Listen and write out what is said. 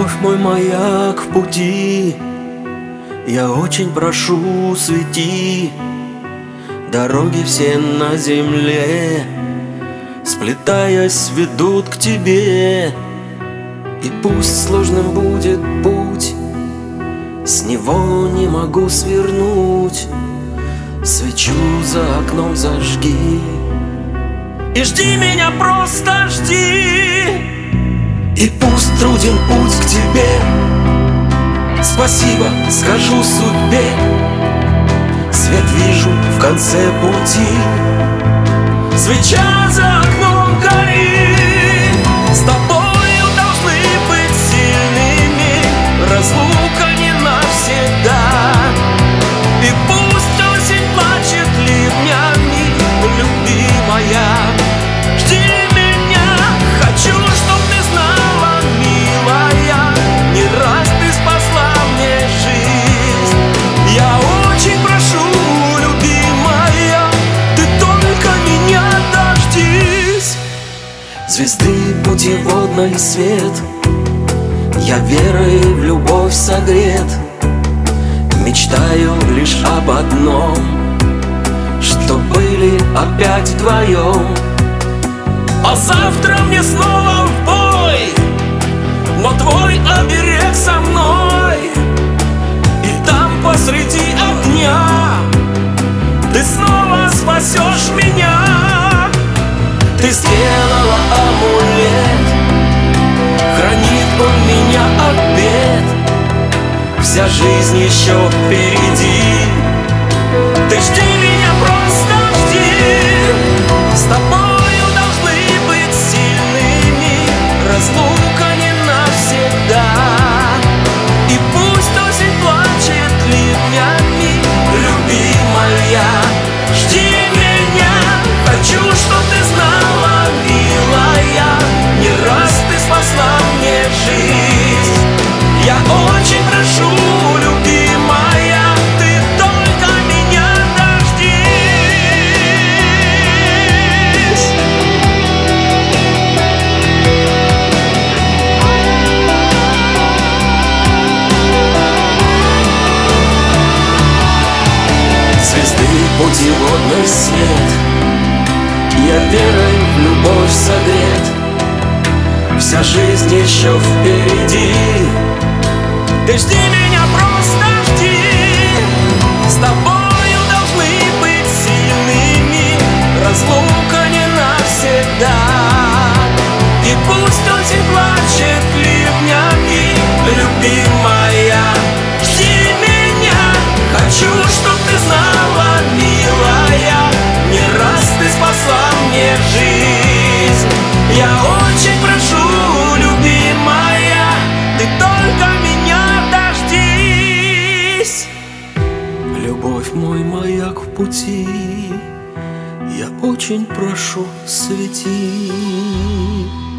Любовь мой маяк в пути, я очень прошу, свети. Дороги все на земле, сплетаясь, ведут к тебе. И пусть сложным будет путь, с него не могу свернуть. Свечу за окном зажги и жди меня, просто жди. И пусть труден путь к тебе, спасибо скажу судьбе. Свет вижу в конце пути, свеча за окном горит. С тобою должны быть сильными, разлука не навсегда. И пусть осень плачет ливнями, любимая, жди меня. Хочу, чтоб ты знала, милая, не раз ты спасла мне жизнь. Я очень прошу, любимая, ты только меня дождись. Звезды путеводный свет, я верой в любовь согрет. Мечтаю лишь об одном, что были опять вдвоем. А завтра мне снова в бой, но твой оберег со мной. И там посреди огня ты снова спасешь меня. Ты сделала амулет, хранит он меня от бед. Вся жизнь еще впереди, ты жди меня, просто жди. С тобою должны быть сильными, разлука не навсегда. И пусть осень плачет ливнями, любимая, жди меня. Хочу, чтоб ты знала, милая, не раз ты спасла мне жизнь. Я очень прошу, любимая, ты только меня дождись. Звезды путеводный свет, я верой в любовь согрет. Вся жизнь еще впереди, ты жди меня, просто жди. С тобою должны быть сильными, разлука не навсегда. И пусть осень плачет ливнями, любимая, жди меня. Хочу, чтоб ты знала, милая, не раз ты спасла мне жизнь. Я очень прошу, любимая, ты только меня дождись. Любовь мой маяк в пути, я очень прошу, свети.